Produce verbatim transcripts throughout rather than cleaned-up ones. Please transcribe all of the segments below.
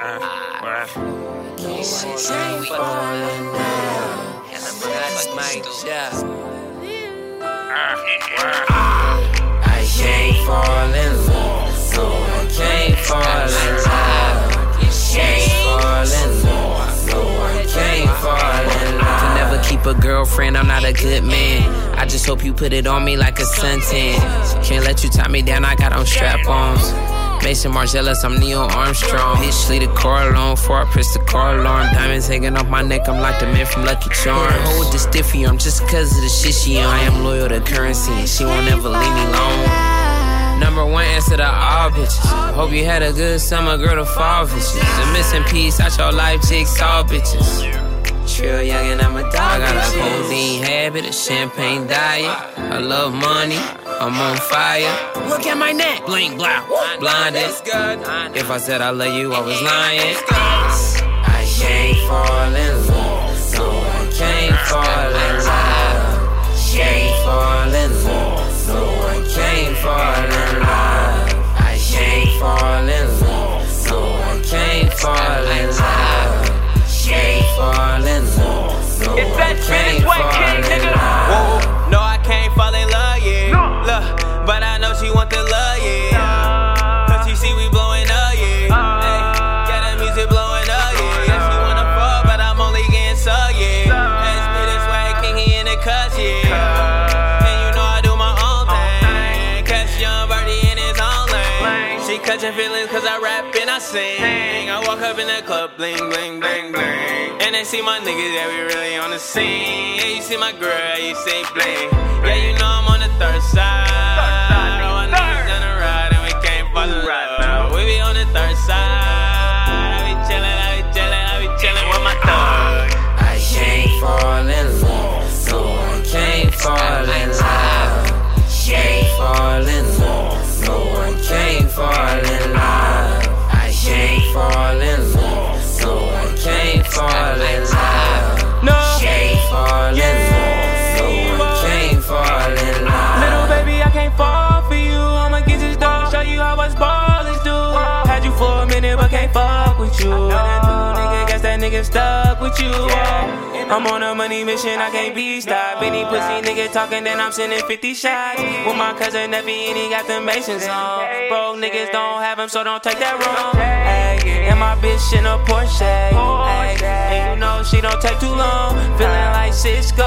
Can't fall in love. I can't fall in love. No, I can't fall in love. Can't fall in love. No, I can't fall in love. Can never keep a girlfriend, I'm not a good man. I just hope you put it on me like a suntan. Can't let you tie me down, I got on strap-ons. Mason Margielas, I'm Neil Armstrong. Bitch, leave the car alone before I press the car alarm. Diamonds hanging off my neck, I'm like the man from Lucky Charms. Hold the stiffy arm just cause of the shit she on. I am loyal to currency and she won't ever leave me alone. Number one answer to all bitches. Hope you had a good summer, girl, to fall bitches. The missing piece out your life, jigsaw bitches. Trill young and I'm a dog. I got a codeine habit, a champagne diet. I love money, I'm on fire. Look at my neck, bling blah, blinded. If I said I love you, I was lying. I can't fall in love. No, I can't fall in love. Can't fall in love. No, I can't fall in love. I can't fall in love. No, I can't fall in love. Can't fall in love. No, it's that Spanish white king, nigga. Whoa, no, I can't fall in love, yeah. No. Look, but I know she want the love, yeah. Cause she see we blowing up, yeah. Hey, got that music blowing up, yeah. Yeah, she wanna fall, but I'm only getting so, yeah. Ask me this way, king, he in the cuss, yeah. And you know I do my own thing. Catch young birdie in his own lane. She catching feelings cause I rap and I sing. I walk up in the club, bling, bling, bling, bling. And they see my niggas, yeah, we really on the scene. Yeah, you see my girl, yeah, you say bling. Yeah, you know I'm on the third side. All my niggas on the ride and we can't fall in love. We be on the third side. I be chillin', I be chillin', I be chillin' with my thug. I can't fall in love. No, I can't fall in love. Can't fall in love. No, I can't fall in love. I can't fall in love. No, I can't fall in love. No, can't fall in love. No, I can't fall in love. Little baby, I can't fall for you. I'ma get this dog, show you how us ballers do. Had you for a minute, but can't fuck with you. And that new nigga, guess that nigga stuck with you. I'm on a money mission, I can't be stopped. Any pussy nigga talking, then I'm sending fifty shots. With my cousin Neffy, and he got the Masons on. Bro, niggas don't have him, so don't take that wrong. Ay, and my bitch in a Porsche. Ay, and you know she don't take too long. Feeling like Cisco.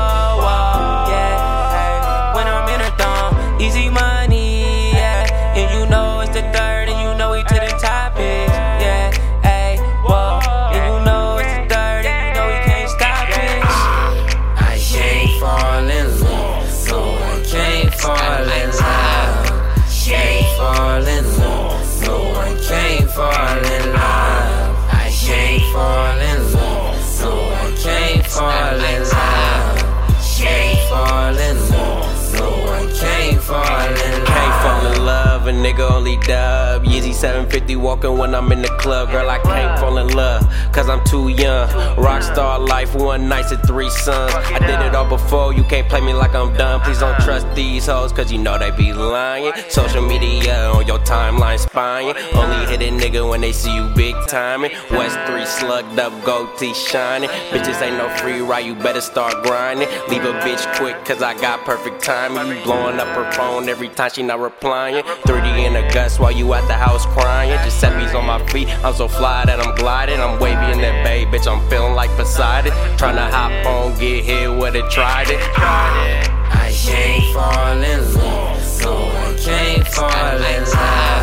Whoa, yeah, ay, when I'm in her thumb, easy money, yeah. And you know it's the third, and you know we to the top, bitch. Yeah, ay, whoa, and you know it's the third, and you know we can't stop, bitch. I can't fall in love. No, I can't fall in love. Can't fall in love. No, I can't fall in love. I can't fall in love. No, I can't fall in love. Can't fall in love. No, I can't fall in love. Can't fall in love, a nigga only dub. Yeezy seven fifty walking when I'm in the club. Girl, I can't fall in love, cause I'm too young. Rockstar life, one night and three sons. I did it all before, you can't play me like I'm done. Please don't trust these hoes, cause you know they be lying. Social media on your timeline spying. Only hit a nigga when they see you big timing. West three slugged up, gold teeth shining. Bitches ain't no free ride, you better start grinding. Leave a bitch quick, cause I got perfect timing. You blowing up her phone every time she not replying. three D in the guts while you at the house crying. Giuseppe's on my feet, I'm so fly that I'm gliding. I'm wavy in that bay, bitch, I'm feeling like Poseidon. Tryna hop on, get hit with it, tried it. I can't fall in love. No, I can't fall in love.